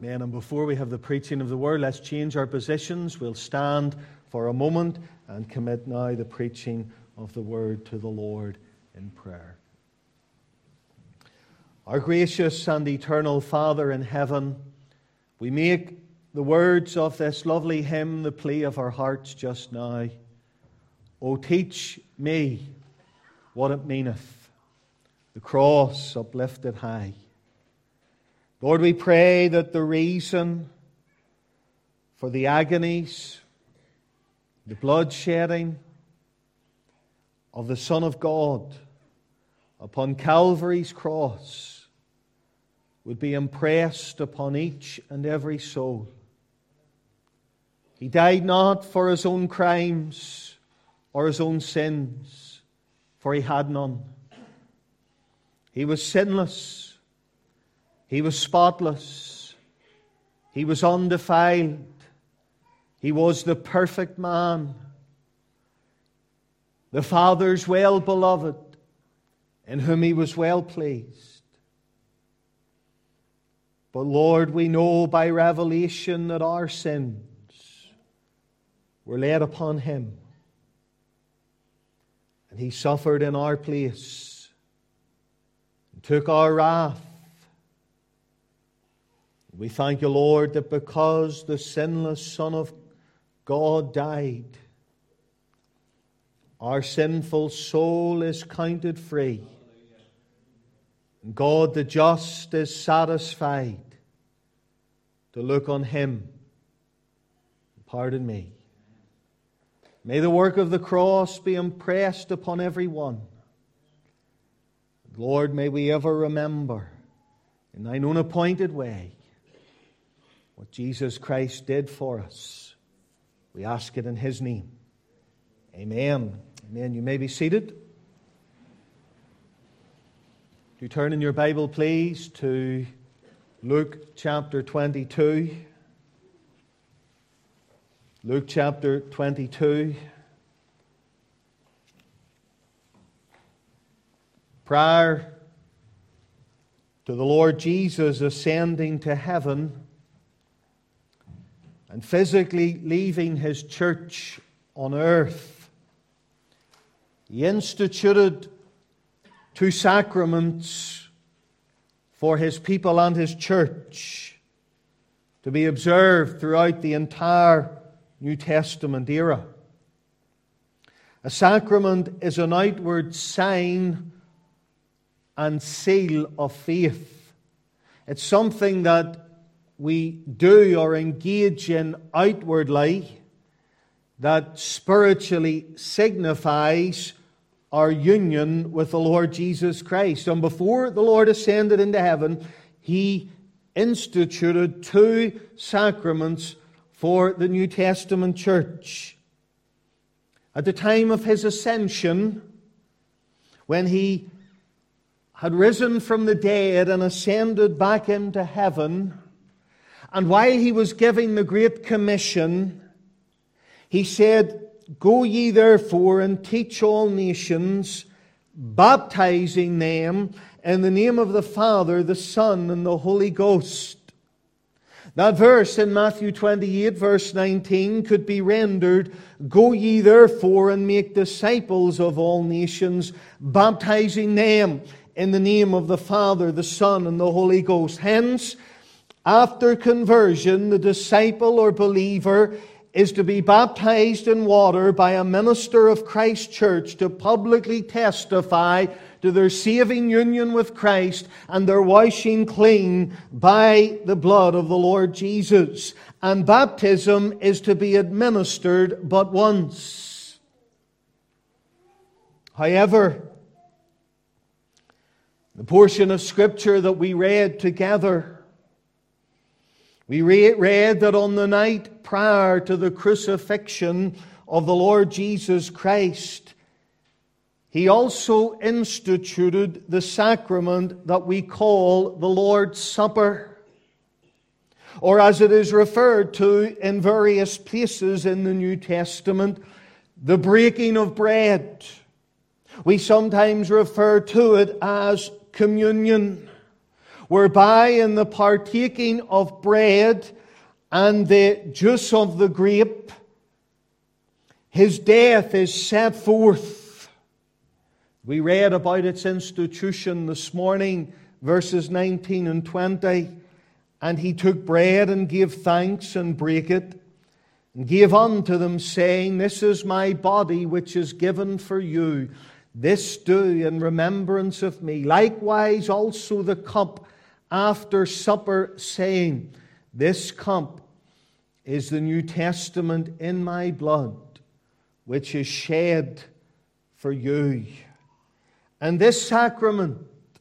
Amen. And before we have the preaching of the word, let's change our positions. We'll stand for a moment and commit now the preaching of the word to the Lord in prayer. Our gracious and eternal Father in heaven, we make the words of this lovely hymn the plea of our hearts just now. O teach me what it meaneth, the cross uplifted high. Lord, we pray that the reason for the agonies, the bloodshedding of the Son of God upon Calvary's cross would be impressed upon each and every soul. He died not for His own crimes or His own sins, for He had none. He was sinless. He was spotless. He was undefiled. He was the perfect man, the Father's well-beloved, in whom He was well pleased. But Lord, we know by revelation that our sins were laid upon Him. And He suffered in our place and took our wrath. We thank You, Lord, that because the sinless Son of God died, our sinful soul is counted free. And God the just is satisfied to look on Him. Pardon me. May the work of the cross be impressed upon every one. Lord, may we ever remember in Thine own appointed way what Jesus Christ did for us. We ask it in His name. Amen. Amen. You may be seated. You turn in your Bible, please, to Luke chapter 22. Luke chapter 22. Prior to the Lord Jesus ascending to heaven and physically leaving His church on earth, He instituted 2 sacraments for His people and His church to be observed throughout the entire New Testament era. A sacrament is an outward sign and seal of faith. It's something that we do or engage in outwardly that spiritually signifies our union with the Lord Jesus Christ. And before the Lord ascended into heaven, He instituted 2 sacraments for the New Testament church. At the time of His ascension, when He had risen from the dead and ascended back into heaven, and while He was giving the Great Commission, He said, Go ye therefore and teach all nations, baptizing them in the name of the Father, the Son, and the Holy Ghost. That verse in Matthew 28, verse 19, could be rendered, Go ye therefore and make disciples of all nations, baptizing them in the name of the Father, the Son, and the Holy Ghost. Hence, after conversion, the disciple or believer is to be baptized in water by a minister of Christ's church to publicly testify to their saving union with Christ and their washing clean by the blood of the Lord Jesus. And baptism is to be administered but once. However, the portion of Scripture that we read together, we read that on the night prior to the crucifixion of the Lord Jesus Christ, He also instituted the sacrament that we call the Lord's Supper, or as it is referred to in various places in the New Testament, the breaking of bread. We sometimes refer to it as communion. whereby in the partaking of bread and the juice of the grape, His death is set forth. We read about its institution this morning, verses 19 and 20. And He took bread and gave thanks and brake it, and gave unto them, saying, This is my body which is given for you. This do in remembrance of me. Likewise also the cup after supper, saying, This cup is the New Testament in my blood, which is shed for you. And this sacrament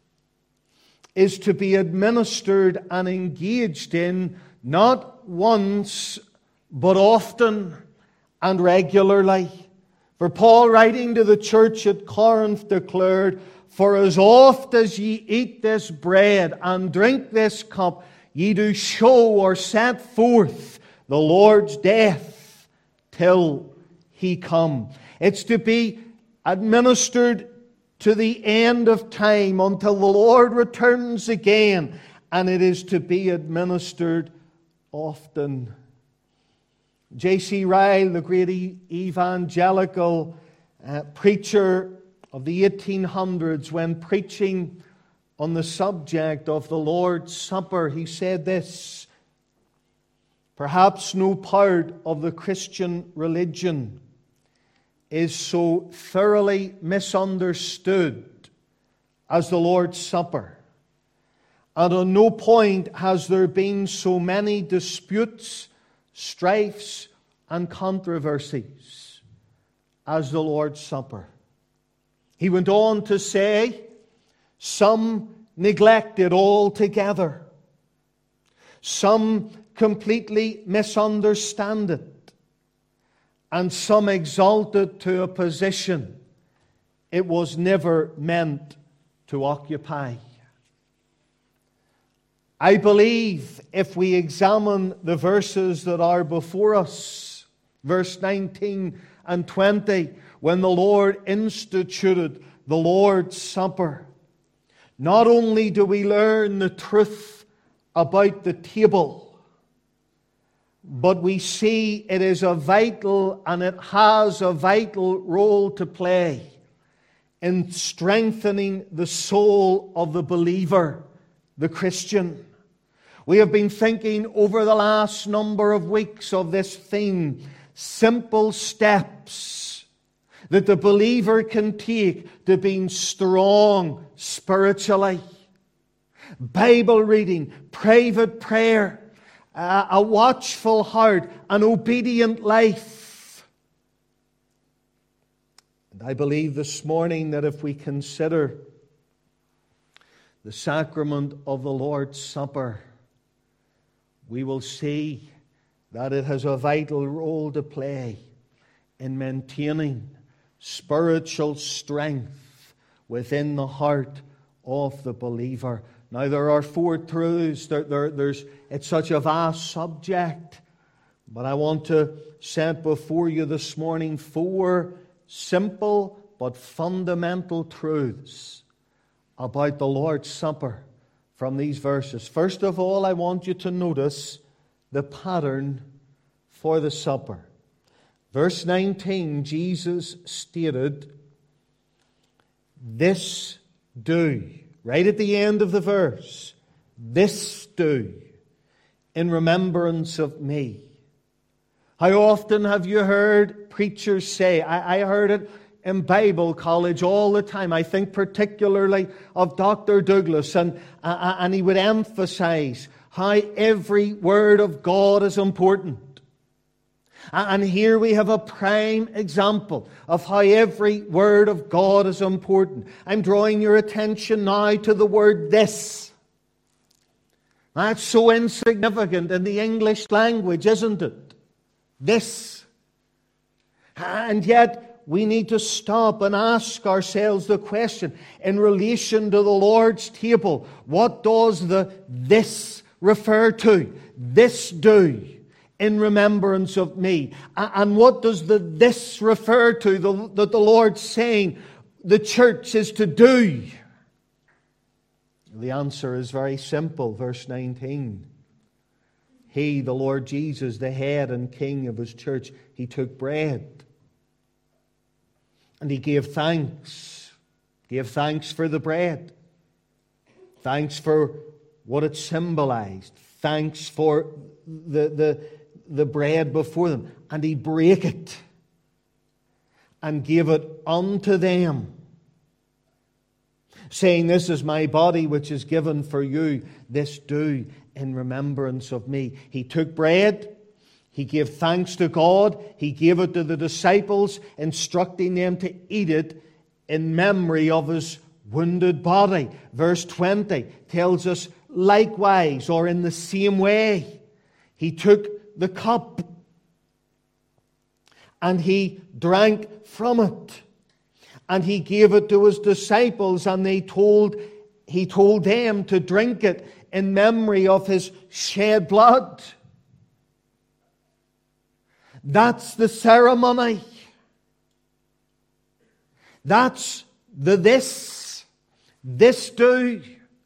is to be administered and engaged in not once, but often and regularly. For Paul, writing to the church at Corinth, declared, For as oft as ye eat this bread and drink this cup, ye do show or set forth the Lord's death till He come. It's to be administered to the end of time until the Lord returns again, and it is to be administered often. J.C. Ryle, the great evangelical preacher of the 1800s, when preaching on the subject of the Lord's Supper, he said this: Perhaps no part of the Christian religion is so thoroughly misunderstood as the Lord's Supper. And on no point has there been so many disputes, strifes, and controversies as the Lord's Supper. He went on to say, some neglect it altogether. Some completely misunderstand it. And some exalt it to a position it was never meant to occupy. I believe if we examine the verses that are before us, verse 19 and 20, when the Lord instituted the Lord's Supper, not only do we learn the truth about the table, but we see it is a vital and it has a vital role to play in strengthening the soul of the believer, the Christian. We have been thinking over the last number of weeks of this theme, simple steps that the believer can take to being strong spiritually. Bible reading, private prayer, a watchful heart, an obedient life. And I believe this morning that if we consider the sacrament of the Lord's Supper, we will see that it has a vital role to play in maintaining spiritual strength within the heart of the believer. Now, there are four truths. It's such a vast subject. But I want to set before you this morning four simple but fundamental truths about the Lord's Supper from these verses. First of all, I want you to notice the pattern for the supper. Verse 19, Jesus stated, This do. Right at the end of the verse, this do in remembrance of me. How often have you heard preachers say, I heard it in Bible college all the time. I think particularly of Dr. Douglas, and he would emphasize how every word of God is important. And here we have a prime example of how every word of God is important. I'm drawing your attention now to the word this. That's so insignificant in the English language, isn't it? This. And yet we need to stop and ask ourselves the question, in relation to the Lord's table, what does the this refer to? This do. In remembrance of me. And what does the this refer to that the Lord's saying the church is to do? The answer is very simple. Verse 19. He, the Lord Jesus, the head and king of his church, he took bread and he gave thanks. Gave thanks for the bread. Thanks for what it symbolized. Thanks for the bread before them. And he brake it and gave it unto them, saying, This is my body which is given for you. This do in remembrance of me. He took bread. He gave thanks to God. He gave it to the disciples, instructing them to eat it in memory of his wounded body. Verse 20 tells us, likewise, or in the same way, he took the cup and he drank from it. And he gave it to his disciples, and he told them to drink it in memory of his shed blood. That's the ceremony. That's the this do.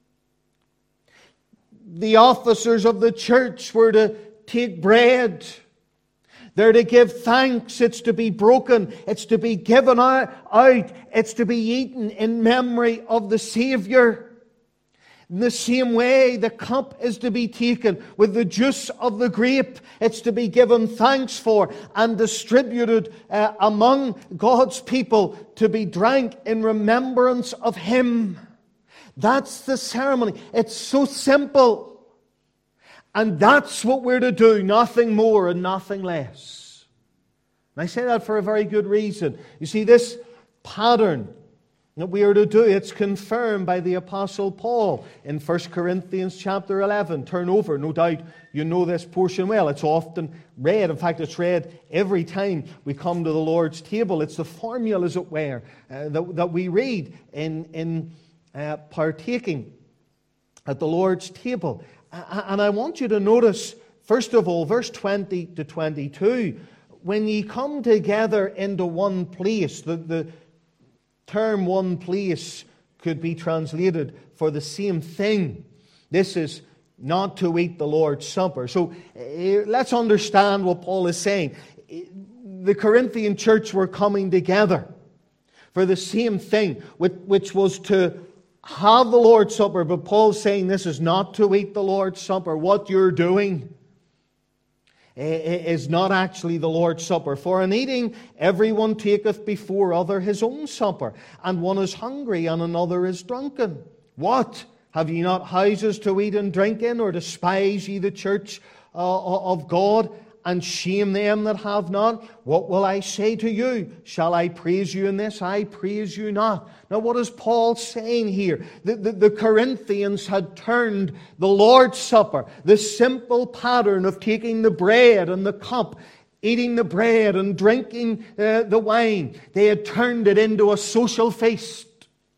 The officers of the church were to take bread. They're to give thanks. It's to be broken. It's to be given out. It's to be eaten in memory of the Savior. In the same way, the cup is to be taken with the juice of the grape. It's to be given thanks for and distributed among God's people to be drank in remembrance of Him. That's the ceremony. It's so simple. And that's what we're to do, nothing more and nothing less. And I say that for a very good reason. You see, this pattern that we are to do, it's confirmed by the Apostle Paul in 1 Corinthians chapter 11. Turn over, no doubt you know this portion well. It's often read. In fact, it's read every time we come to the Lord's table. It's the formula, as it were, that we read in partaking at the Lord's table. And I want you to notice, first of all, verse 20 to 22, when ye come together into one place, the term one place could be translated for the same thing. This is not to eat the Lord's Supper. So let's understand what Paul is saying. The Corinthian church were coming together for the same thing, which was to have the Lord's Supper, but Paul's saying this is not to eat the Lord's Supper. What you're doing is not actually the Lord's Supper. For in eating, everyone taketh before other his own supper, and one is hungry, and another is drunken. What? Have ye not houses to eat and drink in, or despise ye the church of God, and shame them that have not? What will I say to you? Shall I praise you in this? I praise you not. Now, what is Paul saying here? The Corinthians had turned the Lord's Supper, the simple pattern of taking the bread and the cup, eating the bread and drinking the wine, they had turned it into a social feast.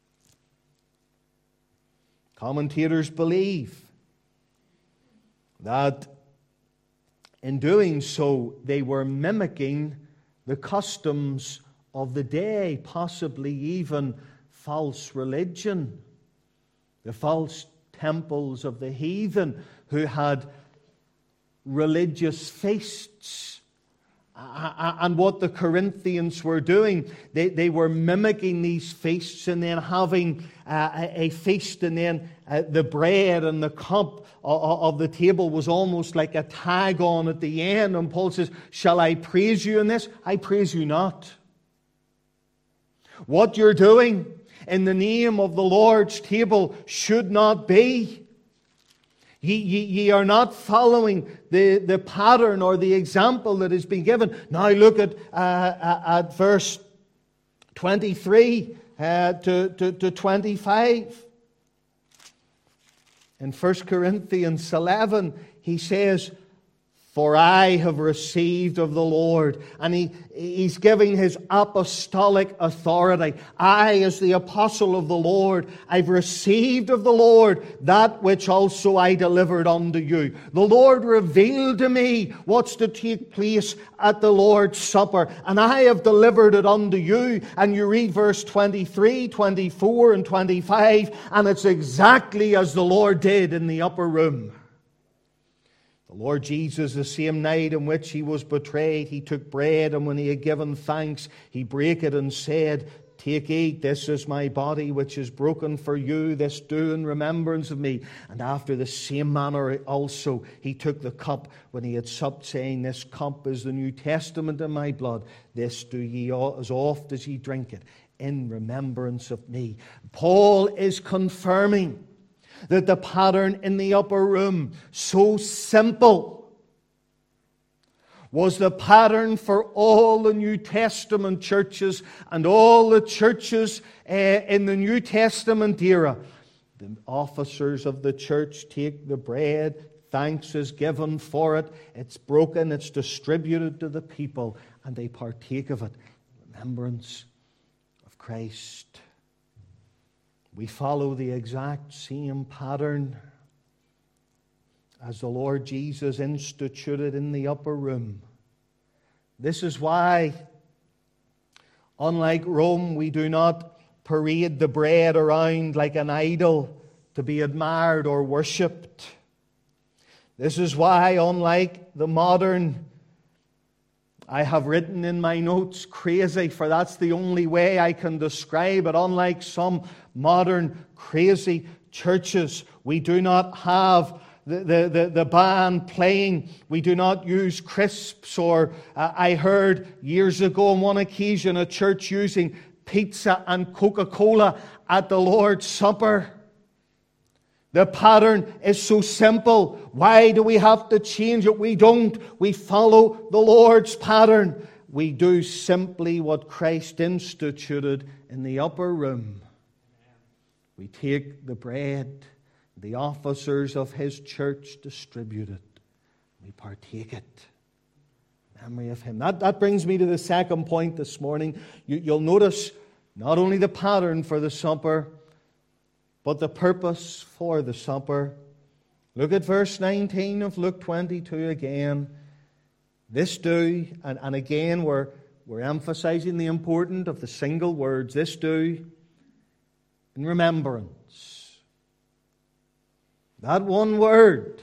Commentators believe that in doing so, they were mimicking the customs of the day, possibly even false religion, the false temples of the heathen who had religious feasts. And what the Corinthians were doing, they were mimicking these feasts and then having a feast, and then the bread and the cup of the table was almost like a tag on at the end. And Paul says, shall I praise you in this? I praise you not. What you're doing in the name of the Lord's table should not be. Ye are not following the pattern or the example that has been given. Now look at verse 23 to 25. In 1 Corinthians 11, he says, For I have received of the Lord. And he's giving his apostolic authority. I, as the apostle of the Lord, I've received of the Lord that which also I delivered unto you. The Lord revealed to me what's to take place at the Lord's Supper. And I have delivered it unto you. And you read verse 23, 24, and 25. And it's exactly as the Lord did in the upper room. The Lord Jesus, the same night in which he was betrayed, he took bread, and when he had given thanks, he brake it and said, Take, eat, this is my body which is broken for you, this do in remembrance of me. And after the same manner also he took the cup when he had supped, saying, This cup is the New Testament in my blood. This do ye as oft as ye drink it, in remembrance of me. Paul is confirming that the pattern in the upper room, so simple, was the pattern for all the New Testament churches and all the churches in the New Testament era. The officers of the church take the bread, thanks is given for it, it's broken, it's distributed to the people, and they partake of it in remembrance of Christ. We follow the exact same pattern as the Lord Jesus instituted in the upper room. This is why, unlike Rome, we do not parade the bread around like an idol to be admired or worshipped. This is why, unlike the modern, I have written in my notes, crazy, for that's the only way I can describe it. Unlike some modern crazy churches, we do not have the band playing. We do not use crisps, or I heard years ago on one occasion a church using pizza and Coca-Cola at the Lord's Supper. The pattern is so simple. Why do we have to change it? We don't. We follow the Lord's pattern. We do simply what Christ instituted in the upper room. We take the bread, the officers of his church distribute it. We partake it. Memory of him. That brings me to the second point this morning. You'll notice not only the pattern for the supper, but the purpose for the supper. Look at verse 19 of Luke 22 again. This do, and again we're emphasizing the importance of the single words, this do in remembrance. That one word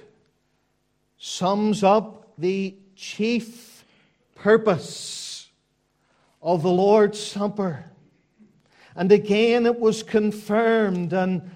sums up the chief purpose of the Lord's Supper. And again it was confirmed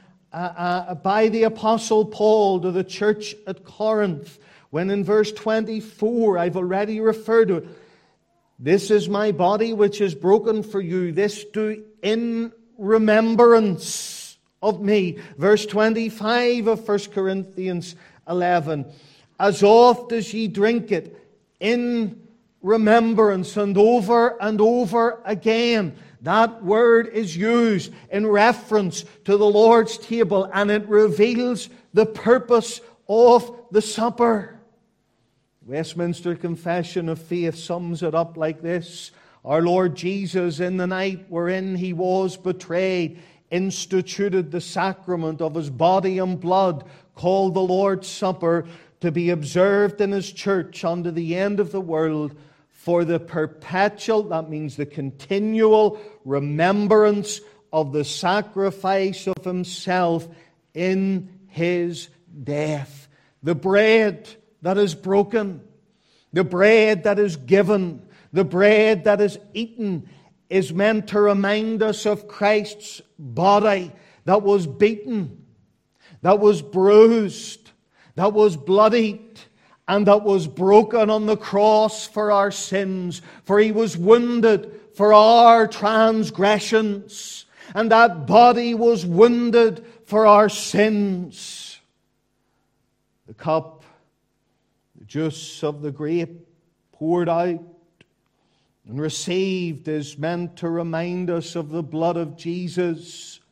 by the Apostle Paul to the church at Corinth, when in verse 24, I've already referred to it, this is my body which is broken for you, this do in remembrance of me. Verse 25 of 1 Corinthians 11, as oft as ye drink it, in remembrance, and over again. That word is used in reference to the Lord's table, and it reveals the purpose of the supper. Westminster Confession of Faith sums it up like this. Our Lord Jesus, in the night wherein he was betrayed, instituted the sacrament of his body and blood, called the Lord's Supper, to be observed in his church unto the end of the world, for the perpetual, that means the continual remembrance of the sacrifice of himself in his death. The bread that is broken, the bread that is given, the bread that is eaten is meant to remind us of Christ's body that was beaten, that was bruised, that was bloodied, and that was broken on the cross for our sins. For he was wounded for our transgressions, and that body was wounded for our sins. The cup, the juice of the grape poured out and received, is meant to remind us of the blood of Jesus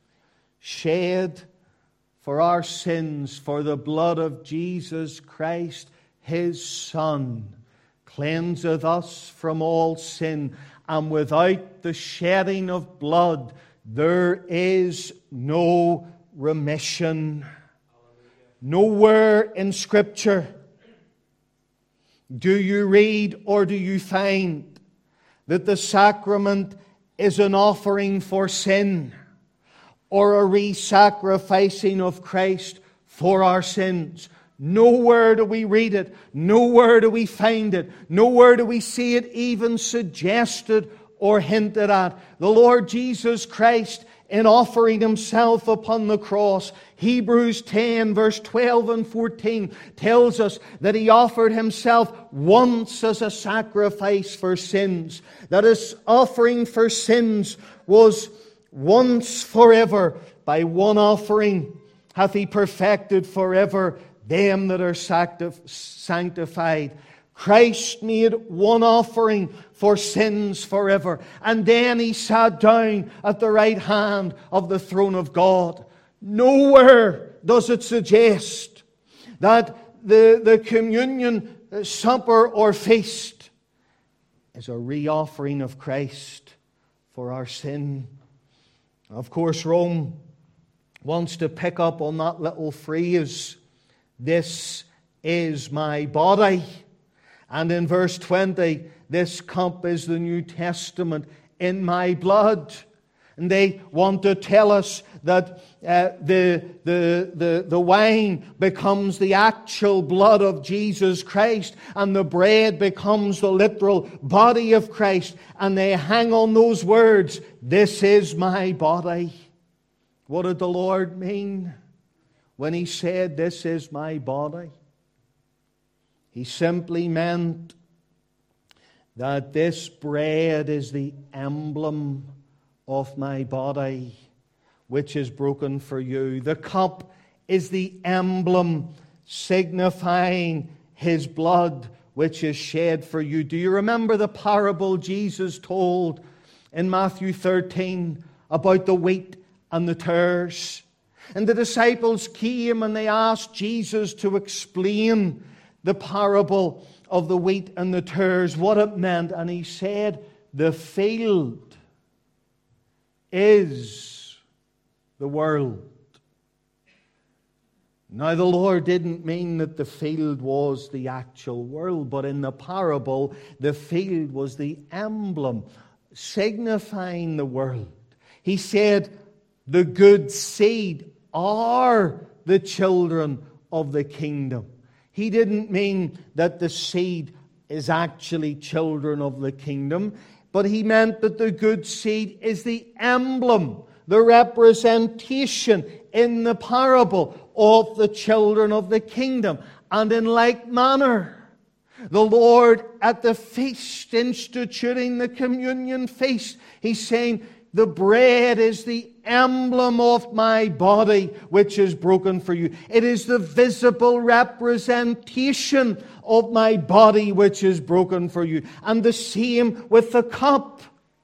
shed for our sins. For the blood of Jesus Christ His Son cleanseth us from all sin, and without the shedding of blood there is no remission. Nowhere in Scripture do you read or do you find that the sacrament is an offering for sin or a re-sacrificing of Christ for our sins. Nowhere do we read it. Nowhere do we find it. Nowhere do we see it even suggested or hinted at. The Lord Jesus Christ, in offering Himself upon the cross, Hebrews 10 verse 12 and 14 tells us that He offered Himself once as a sacrifice for sins. That His offering for sins was once forever. By one offering hath He perfected forever them that are sanctified. Christ made one offering for sins forever. And then He sat down at the right hand of the throne of God. Nowhere does it suggest that the communion supper or feast is a re-offering of Christ for our sin. Of course, Rome wants to pick up on that little phrase, "This is my body." And in verse 20, "This cup is the New Testament in my blood." And they want to tell us that the wine becomes the actual blood of Jesus Christ, and the bread becomes the literal body of Christ. And they hang on those words, "This is my body." What did the Lord mean when He said, "This is my body"? He simply meant that this bread is the emblem of my body, which is broken for you. The cup is the emblem signifying His blood, which is shed for you. Do you remember the parable Jesus told in Matthew 13 about the wheat and the tares? And the disciples came and they asked Jesus to explain the parable of the wheat and the tares, what it meant. And He said, "The field is the world." Now, the Lord didn't mean that the field was the actual world, but in the parable, the field was the emblem signifying the world. He said, the good seed are the children of the kingdom. He didn't mean that the seed is actually children of the kingdom, but He meant that the good seed is the emblem, the representation in the parable of the children of the kingdom. And in like manner, the Lord at the feast, instituting the communion feast, He's saying, the bread is the emblem of my body, which is broken for you. It is the visible representation of my body, which is broken for you. And the same with the cup.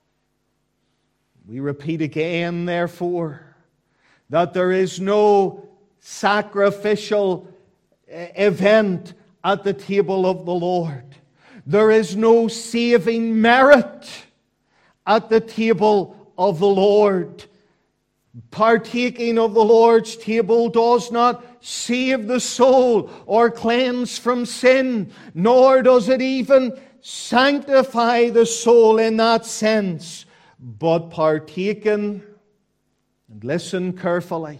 We repeat again, therefore, that there is no sacrificial event at the table of the Lord. There is no saving merit at the table of the Lord. Partaking of the Lord's table does not save the soul or cleanse from sin, nor does it even sanctify the soul in that sense. But partaking, and listen carefully,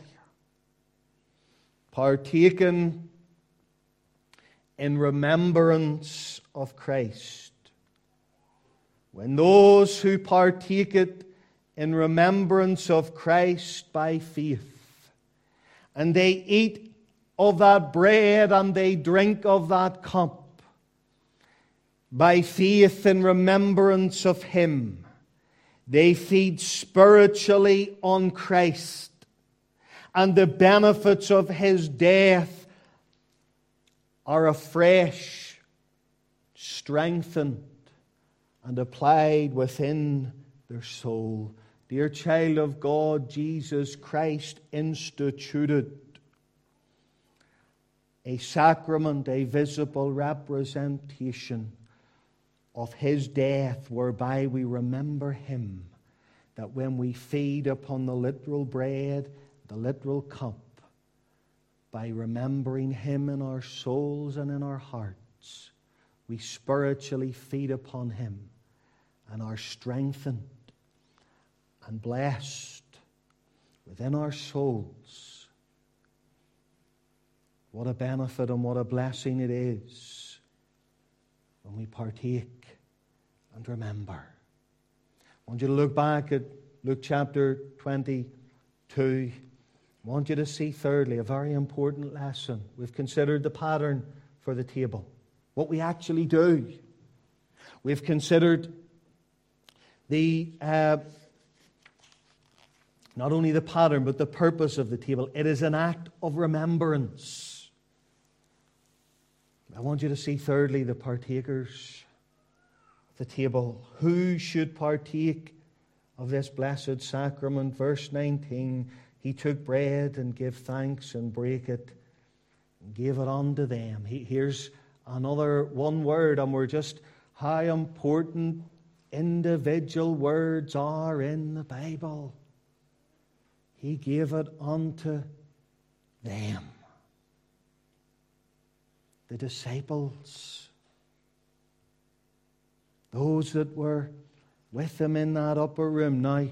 partaking in remembrance of Christ. When those who partake it in remembrance of Christ by faith, and they eat of that bread and they drink of that cup, by faith in remembrance of Him, they feed spiritually on Christ, and the benefits of His death are afresh strengthened and applied within their soul. Dear child of God, Jesus Christ instituted a sacrament, a visible representation of His death, whereby we remember Him, that when we feed upon the literal bread, the literal cup, by remembering Him in our souls and in our hearts, we spiritually feed upon Him and are strengthened and blessed within our souls. What a benefit and what a blessing it is when we partake and remember. I want you to look back at Luke chapter 22. I want you to see, thirdly, a very important lesson. We've considered the pattern for the table, what we actually do. We've considered the not only the pattern, but the purpose of the table. It is an act of remembrance. I want you to see, thirdly, the partakers of the table. Who should partake of this blessed sacrament? Verse 19, He took bread and gave thanks and brake it and gave it unto them. Here's another one word, and we're just how important individual words are in the Bible. He gave it unto them. The disciples, those that were with Him in that upper room. Now,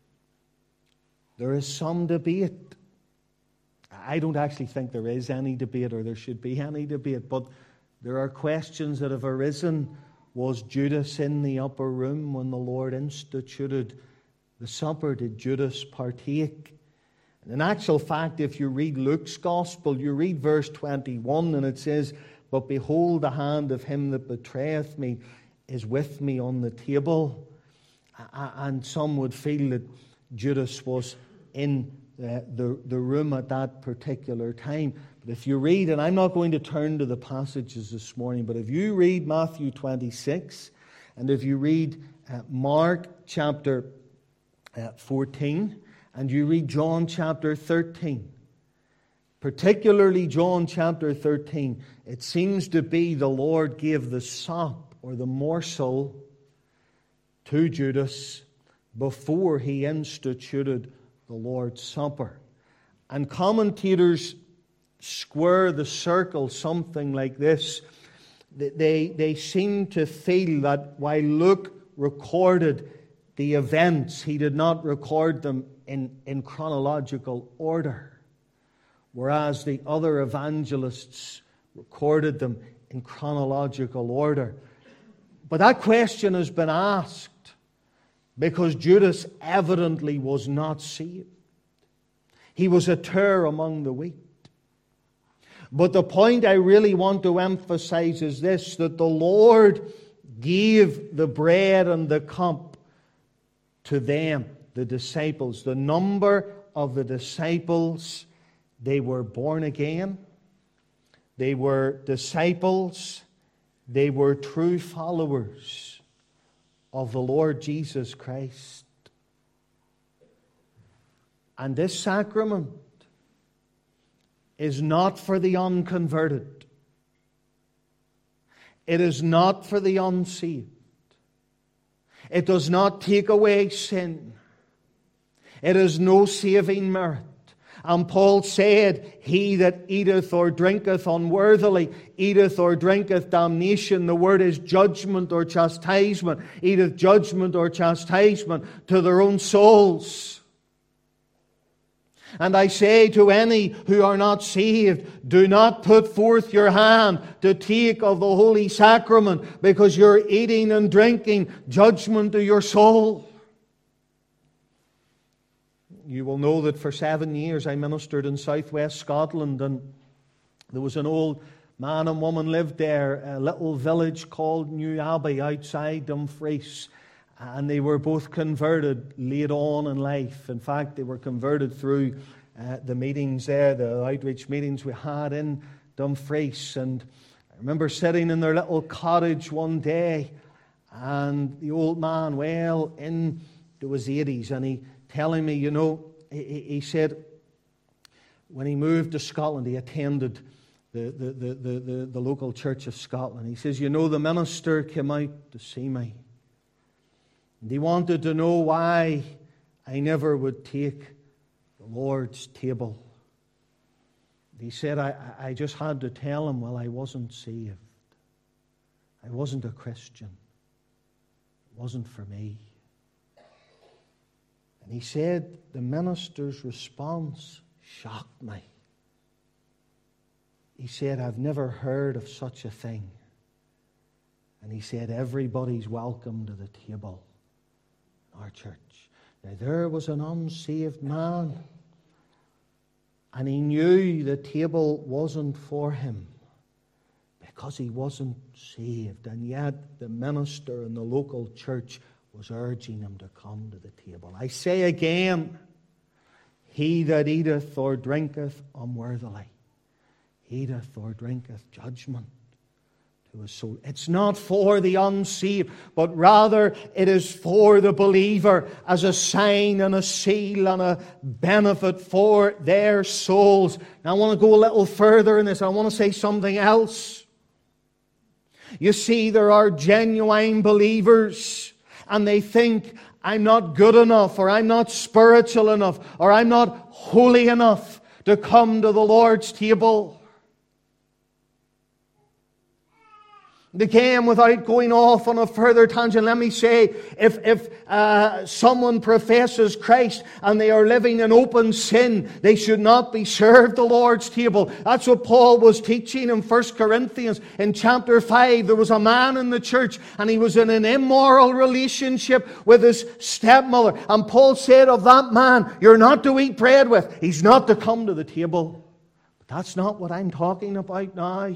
there is some debate. I don't actually think there is any debate, or there should be any debate, but there are questions that have arisen. Was Judas in the upper room when the Lord instituted the supper? Did Judas partake? In actual fact, if you read Luke's Gospel, you read verse 21, and it says, But behold, the hand of him that betrayeth me is with me on the table. And some would feel that Judas was in the room at that particular time. But if you read, and I'm not going to turn to the passages this morning, but if you read Matthew 26, and if you read Mark chapter 14, and you read John chapter 13, particularly John chapter 13, it seems to be the Lord gave the sop or the morsel to Judas before He instituted the Lord's Supper. And commentators square the circle something like this. They seem to feel that while Luke recorded the events, he did not record them in chronological order, whereas the other evangelists recorded them in chronological order. But that question has been asked because Judas evidently was not saved. He was a tare among the wheat. But the point I really want to emphasize is this, that the Lord gave the bread and the cup to them, the disciples. The number of the disciples, they were born again. They were disciples. They were true followers of the Lord Jesus Christ. And this sacrament is not for the unconverted. It is not for the unsaved. It does not take away sin. It has no saving merit. And Paul said, He that eateth or drinketh unworthily, eateth or drinketh damnation. The word is judgment or chastisement. Eateth judgment or chastisement to their own souls. And I say to any who are not saved, do not put forth your hand to take of the Holy Sacrament, because you're eating and drinking judgment to your soul. You will know that for 7 years I ministered in southwest Scotland, and there was an old man and woman lived there, a little village called New Abbey outside Dumfries. And they were both converted late on in life. In fact, they were converted through the meetings there, the outreach meetings we had in Dumfries. And I remember sitting in their little cottage one day, and the old man, well into his 80s, and he telling me, he said when he moved to Scotland, he attended the local Church of Scotland. He says, you know, the minister came out to see me. And he wanted to know why I never would take the Lord's table. He said, I just had to tell him, well, I wasn't saved. I wasn't a Christian. It wasn't for me. And he said, the minister's response shocked me. He said, I've never heard of such a thing. And he said, everybody's welcome to the table in our church. Now, there was an unsaved man, and he knew the table wasn't for him because he wasn't saved. And yet the minister in the local church was urging him to come to the table. I say again, he that eateth or drinketh unworthily eateth or drinketh judgment to his soul. It's not for the unsaved, but rather it is for the believer as a sign and a seal and a benefit for their souls. Now, I want to go a little further in this. I want to say something else. You see, there are genuine believers, and they think, I'm not good enough, or I'm not spiritual enough, or I'm not holy enough to come to the Lord's table. Again, without going off on a further tangent, let me say, if someone professes Christ and they are living in open sin, they should not be served the Lord's table. That's what Paul was teaching in 1 Corinthians. In chapter 5, there was a man in the church and he was in an immoral relationship with his stepmother. And Paul said of that man, you're not to eat bread with. He's not to come to the table. But that's not what I'm talking about now.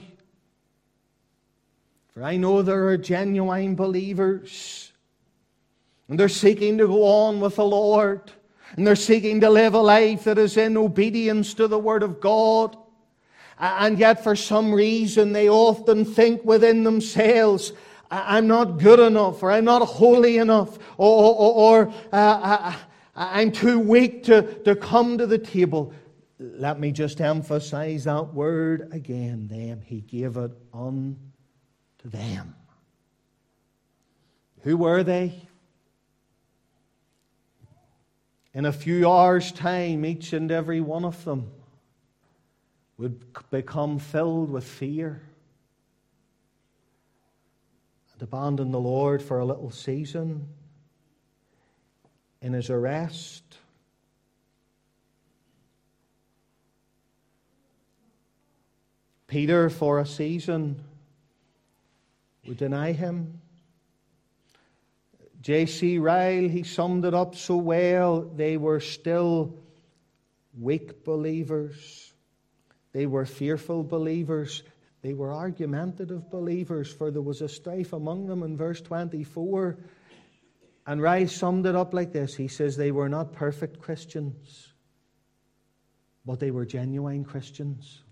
For I know there are genuine believers, and they're seeking to go on with the Lord, and they're seeking to live a life that is in obedience to the Word of God. And yet for some reason they often think within themselves, I'm not good enough, or I'm not holy enough, or I'm too weak to come to the table. Let me just emphasize that word again, them. He gave it unto them. Who were they? In a few hours' time, each and every one of them would become filled with fear and abandon the Lord for a little season in His arrest. Peter, for a season, would deny Him. J.C. Ryle, he summed it up so well. They were still weak believers. They were fearful believers. They were argumentative believers, for there was a strife among them in verse 24. And Ryle summed it up like this. He says they were not perfect Christians, but they were genuine Christians.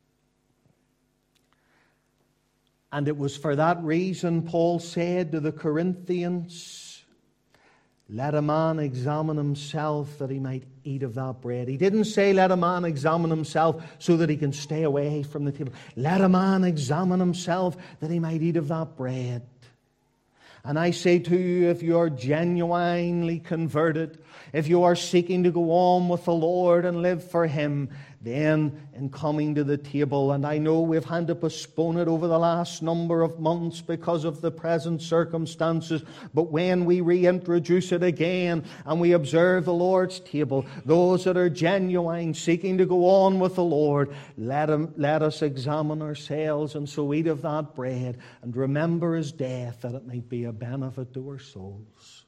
And it was for that reason Paul said to the Corinthians, let a man examine himself that he might eat of that bread. He didn't say let a man examine himself so that he can stay away from the table. Let a man examine himself that he might eat of that bread. And I say to you, if you are genuinely converted, if you are seeking to go on with the Lord and live for Him, then in coming to the table, and I know we've had to postpone it over the last number of months because of the present circumstances, but when we reintroduce it again and we observe the Lord's table, those that are genuine, seeking to go on with the Lord, let us examine ourselves and so eat of that bread and remember His death, that it might be a benefit to our souls.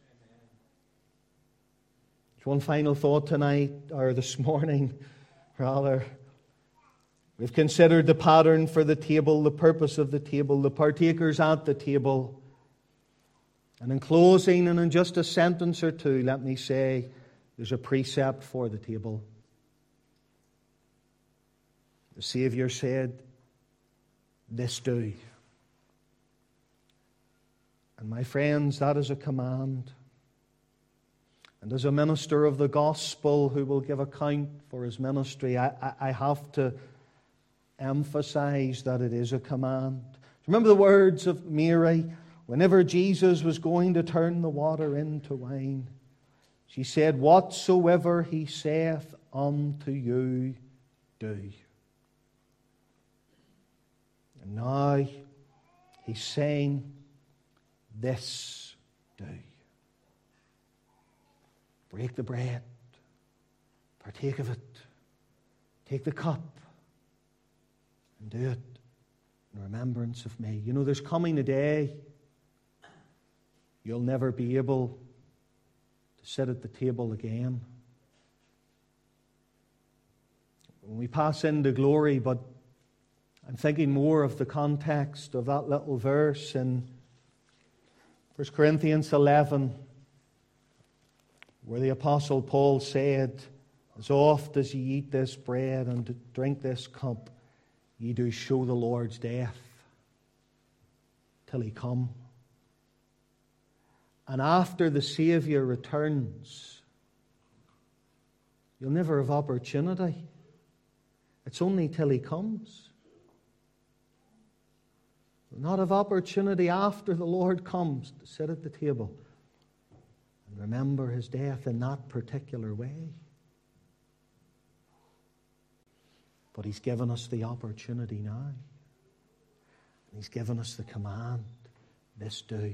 One final thought tonight, or this morning, rather. We've considered the pattern for the table, the purpose of the table, the partakers at the table. And in closing, and in just a sentence or two, let me say, there's a precept for the table. The Savior said, this do. And my friends, that is a command. And as a minister of the gospel who will give account for his ministry, I have to emphasize that it is a command. Remember the words of Mary whenever Jesus was going to turn the water into wine. She said, "Whatsoever he saith unto you, do." And now he's saying, "This do." Break the bread. Partake of it. Take the cup. And do it in remembrance of me. You know, there's coming a day you'll never be able to sit at the table again. When we pass into glory, but I'm thinking more of the context of that little verse in 1 Corinthians 11, where the Apostle Paul said, "As oft as ye eat this bread and drink this cup, ye do show the Lord's death till he come." And after the Saviour returns, you'll never have opportunity. It's only till he comes. You'll not have opportunity after the Lord comes to sit at the table and remember his death in that particular way. But he's given us the opportunity now. And he's given us the command, "This do.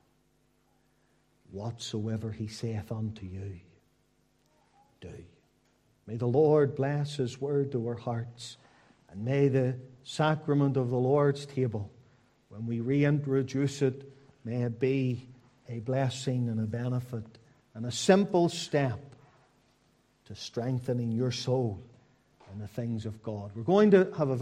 Whatsoever he saith unto you, do." May the Lord bless his word to our hearts. And may the sacrament of the Lord's table, when we reintroduce it, may it be a blessing and a benefit and a simple step to strengthening your soul in the things of God. We're going to have a